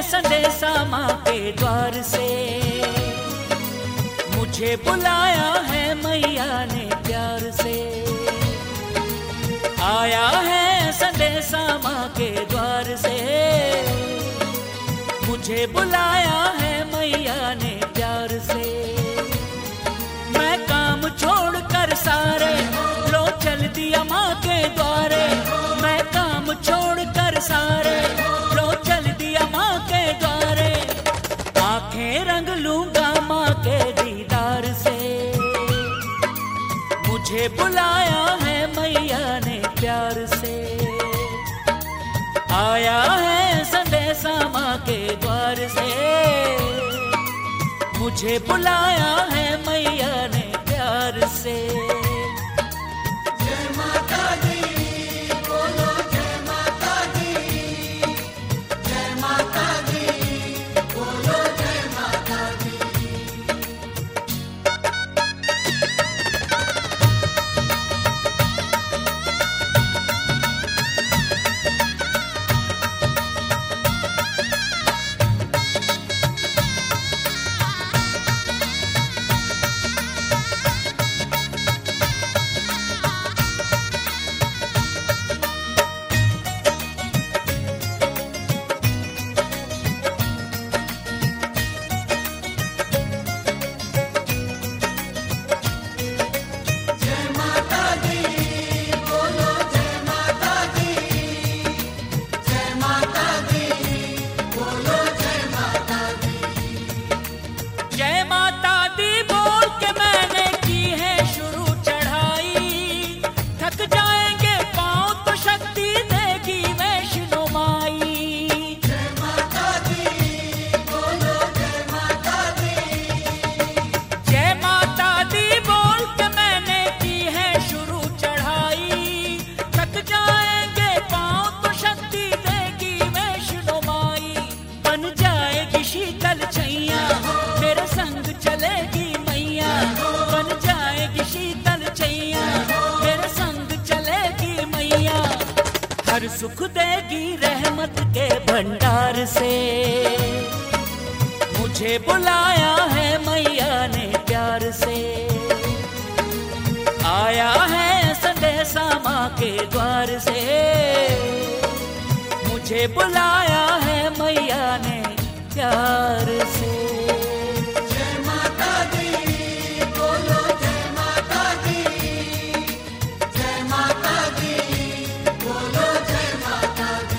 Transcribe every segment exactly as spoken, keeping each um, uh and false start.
संदेशा माँ के द्वार से, मुझे बुलाया है मैया ने प्यार से। आया है संदेशा माँ के द्वार से, मुझे बुलाया है मैया ने प्यार से। मैं काम छोड़ कर सारे लो चल दिया माँ के द्वारे। मैं काम छोड़ कर सारे लो चल दिया माँ के द्वारे। आंखें रंग लूंगा माँ के दीदार से, मुझे बुलाया है मैया ने प्यार से। आया है संदेशा माँ के द्वार से, मुझे बुलाया है मैया ने प्यार से। जय माता दी बोलो, जय माता दी, जय माता दी बोलो, जय माता दी। मेरे संग चलेगी मैया, बन जाएगी शीतल छैया। मेरे संग चलेगी मैया, हर सुख देगी रहमत के भंडार से। मुझे बुलाया है मैया ने प्यार से। आया है संदेशा माँ के द्वार से, मुझे बुलाया है मैया ने प्यार से। जय माता दी बोलो, जय माता दी, जय माता दी बोलो, जय माता दी।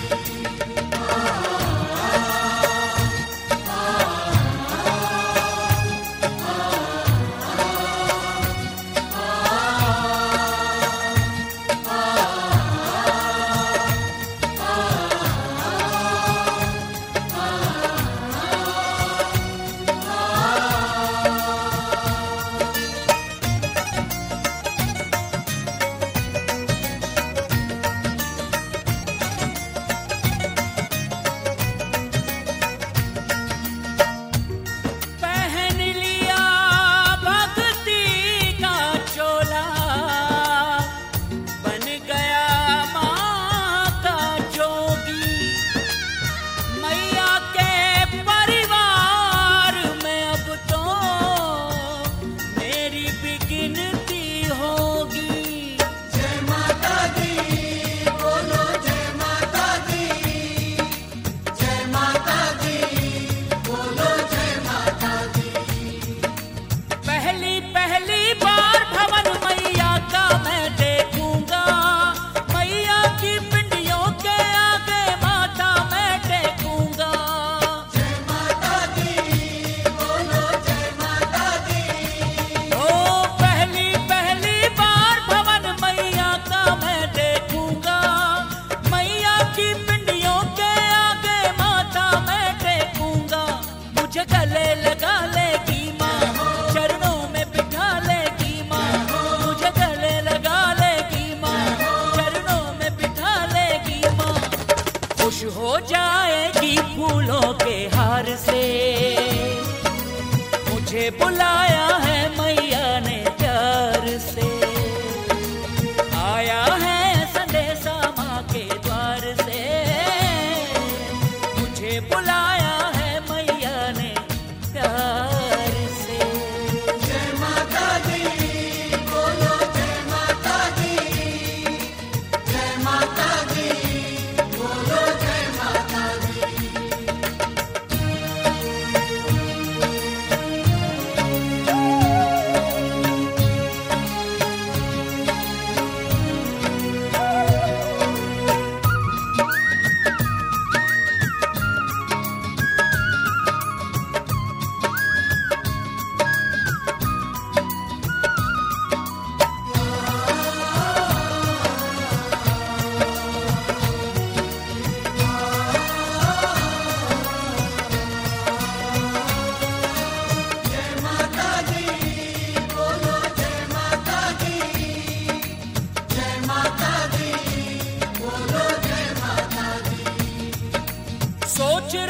हो जाएगी फूलों के हार से। मुझे बुलाया है मैया ने प्यार से। आया है संदेशा माँ के द्वार से, मुझे बुलाया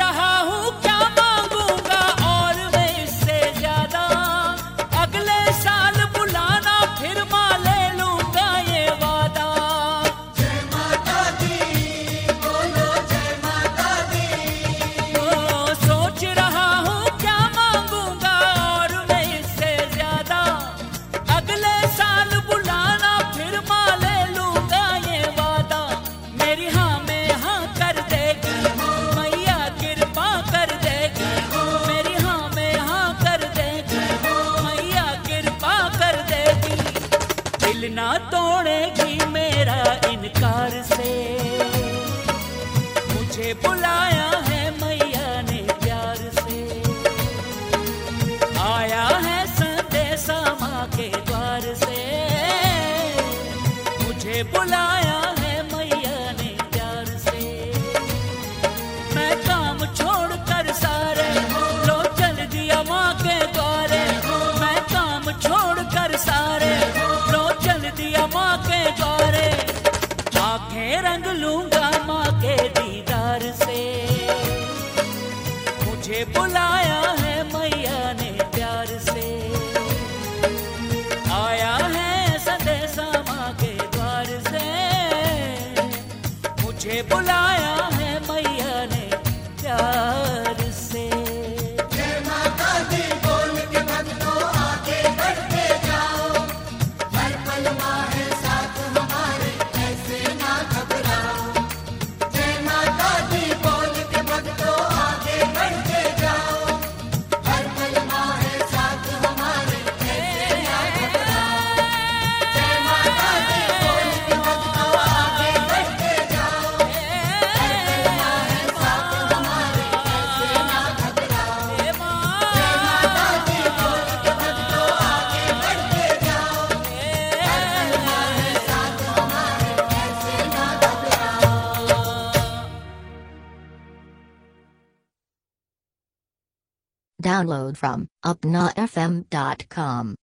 रहा हूँ क्या मांगूंगा और मैं इससे ज्यादा, अगले साल बुलाना फिर माँ ले लूंगा ये वादा। जय माता दी बोलो जय माता दी। ओ, सोच रहा हूँ क्या मांगूंगा और मैं इससे ज्यादा, अगले साल बुलाना फिर माँ ले लूंगा ये वादा। मेरी हाँ में हाँ कर देगी मैया, कृपा कर देगी। मेरी हाँ में हाँ कर देगी मैया, कृपा कर देगी। दिल ना तोड़ेगी मेरा इनकार से, मुझे बुलाया है मैया ने प्यार से। आया है संदेशा माँ के द्वार से, मुझे बुलाया है मैया ने प्यार से। मैं काम छोड़ कर सारे लो चल दिया माँ के द्वारे। मैं काम छोड़ कर सारे लो चल दिया माँ के द्वारे। आंखें रंग लूंगा माँ के दीदार से, मुझे बुलाया है मैया ने प्यार से। आया है संदेशा माँ के द्वार से, मुझे बुलाया है मैया ने प्यार से। जय माता दी बोल के भक्तों आगे बढ़ते जाओ, हर पल माँ है साथ हमारे ऐसे ना घबराओ। जय माता दी बोल के भक्तों आगे बढ़ते जाओ, हर पल माँ है साथ हमारे ऐसे ना घबराओ। जय माता दी बोल के भक्तों आगे बढ़ते जाओ, हर पल माँ है साथ हमारे ऐसे ना घबराओ। जय माता दी बोल के भक्तों आगे बढ़ते जाओ, हर पल माँ है साथ हमारे ऐसे ना घबराओ। Download from upnafm dot com.